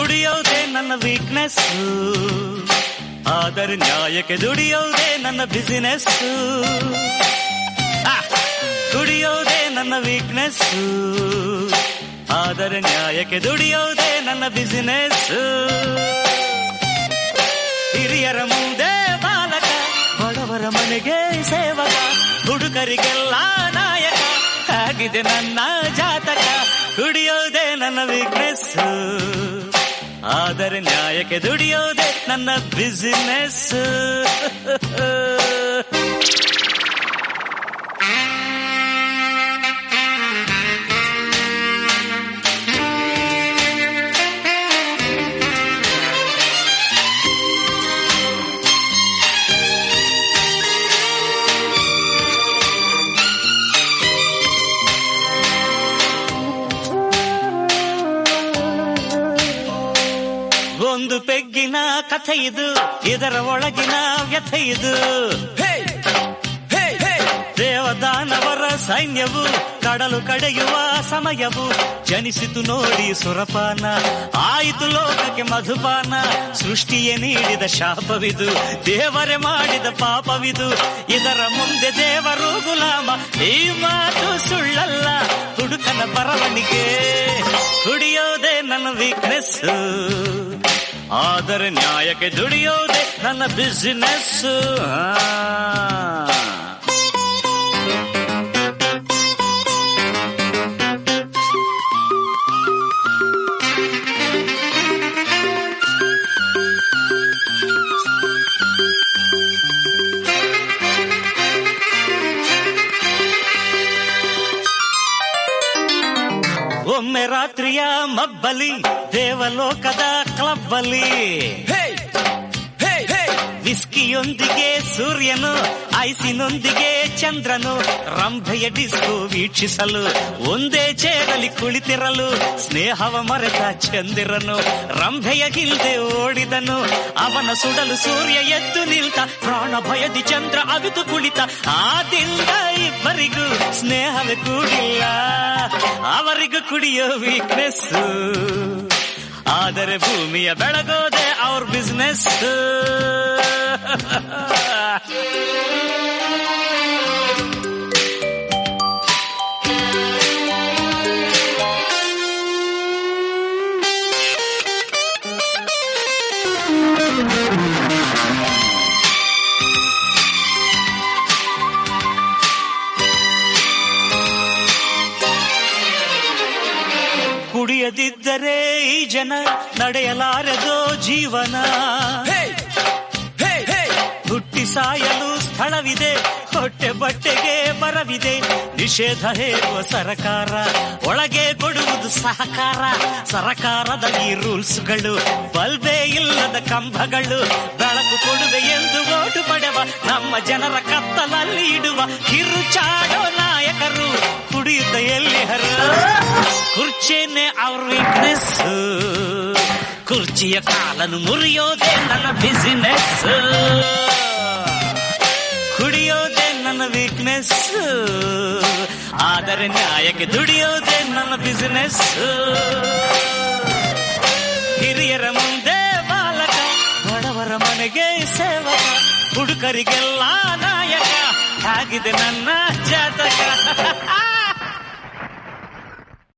ಕುಡಿಯೋದೇ ನನ್ನ ವೀಕ್ನೆಸ್, ಆದರೆ ನ್ಯಾಯಕ್ಕೆ ದುಡಿಯೋದೇ ನನ್ನ ಬಿಸಿನೆಸ್. ಕುಡಿಯೋದೇ ನನ್ನ ವೀಕ್ನೆಸ್, ಆದರೆ ನ್ಯಾಯಕ್ಕೆ ದುಡಿಯೋದೇ ನನ್ನ ಬಿಸಿನೆಸ್. ಹಿರಿಯರ ಮುಂದೆ ಬಾಲಕ, ಬಡವರ ಮನೆಗೆ ಸೇವಕ, ಹುಡುಗರಿಗೆಲ್ಲ ನಾಯಕ ಆಗಿದೆ ನನ್ನ ಜಾತಕ. ಕುಡಿಯೋದೇ ನನ್ನ ವೀಕ್ನೆಸ್, ಆದರೆ ನ್ಯಾಯಕ್ಕೆ ದುಡಿಯೋದೇ ನನ್ನ ಬಿಸಿನೆಸ್. ಒಂದು ಪೆಗ್ಗಿನ ಕಥೆ ಇದು, ಇದರ ಒಳಗಿನ ವ್ಯಥೆ ಇದು. ದೇವದಾನವರ ಸೈನ್ಯವು ಕಡಲು ಕಡೆಯುವ ಸಮಯವು, ಜನಿಸಿತು ನೋಡಿ ಸುರಪಾನ, ಆಯಿತು ಲೋಕಕ್ಕೆ ಮಧುಪಾನ. ಸೃಷ್ಟಿಯೇ ನೀಡಿದ ಶಾಪವಿದು, ದೇವರೇ ಮಾಡಿದ ಪಾಪವಿದು. ಇದರ ಮುಂದೆ ದೇವರು ಗುಲಾಮ, ಈ ಮಾತು ಸುಳ್ಳಲ್ಲ ಹುಡುಕನ ಬರವಣಿಗೆ. ಕುಡಿಯೋದೇ ನನ್ನ ವೀಕ್ನೆಸ್, ಆದರೆ ನ್ಯಾಯಕ್ಕೆ ದುಡಿಯೋದೇ ನನ್ನ ಬಿಸಿನೆಸ್. ಒಮ್ಮೆ ರಾತ್ರಿಯ ಮಬ್ಬಲಿ, ದೇವಲೋಕದ ಕ್ಲಬ್ಬಲ್ಲಿ, ವಿಸ್ಕಿಯೊಂದಿಗೆ ಸೂರ್ಯನು, ಐಸಿನೊಂದಿಗೆ ಚಂದ್ರನು, ರಂಭೆಯ ಡಿಸ್ಕೋ ವೀಕ್ಷಿಸಲು ಒಂದೇ ಚೇರಲ್ಲಿ ಕುಳಿತಿರಲು, ಸ್ನೇಹವ ಮರೆತ ಚಂದಿರನು ರಂಭೆಯ ಹಿಂದೆ ಓಡಿದನು. ಅವನ ಸುಡಲು ಸೂರ್ಯ ಎದ್ದು ನಿಲ್ತ, ಪ್ರಾಣ ಭಯದಿ ಚಂದ್ರ ಅವಿತು ಕುಳಿತ. ಆದಿಂದ ಇಬ್ಬರಿಗೂ ಸ್ನೇಹವೇ ಕೂಡಿಲ್ಲ, ಅವರಿಗೂ ಕುಡಿಯೋ ವೀಕ್ನೆಸ್, ಆದರೆ ಭೂಮಿಯ ಬೆಳಗೋದೆ ಅವ್ರ ಬಿಸ್ನೆಸ್. ಕುಡಿಯದಿದ್ದರೆ ಈ ಜನ ನಡೆಯಲಾರದೋ ಜೀವನ. ಹುಟ್ಟಿ ಸಾಯಲು ಸ್ಥಳವಿದೆ, ಹೊಟ್ಟೆ ಬಟ್ಟೆಗೆ ಬರವಿದೆ. ನಿಷೇಧ ಹೇರುವ ಸರಕಾರ, ಒಳಗೆ ಕೊಡುವುದು ಸಹಕಾರ. ಸರಕಾರದ ಈ ರೂಲ್ಸ್ಗಳು, ಬಲ್ಬೇ ಇಲ್ಲದ ಕಂಬಗಳು. ಬೆಳಕು ಕೊಡುವೆ ಎಂದು ಓಟು ಪಡೆವ, ನಮ್ಮ ಜನರ ಕತ್ತಲಲ್ಲಿ ಇಡುವ ಕಿರುಚಾಡೋ ನಾಯಕರು ಕುಡಿಯುತ್ತ ಎಲ್ಲಿಹರು. ಕುರ್ಚಿನೇ ಅವ್ರ ವೀಕ್ನೆಸ್, ಕುರ್ಚಿಯ ಕಾಲನ್ನು ಮುರಿಯೋದೇ ನನ್ನ ಬಿಸಿನೆಸ್. ಕುಡಿಯೋದೇ ನನ್ನ ವೀಕ್ನೆಸ್, ಆದರೆ ನ್ಯಾಯಕ್ಕೆ ದುಡಿಯೋದೇ ನನ್ನ ಬಿಸಿನೆಸ್. ಹಿರಿಯರ ಮುಂದೆ ಬಾಲಕ, ಬಡವರ ಮನೆಗೆ ಸೇವಕ, ಹುಡುಗರಿಗೆಲ್ಲ ನಾಯಕ ಆಗಿದೆ ನನ್ನ ಜಾತಕ.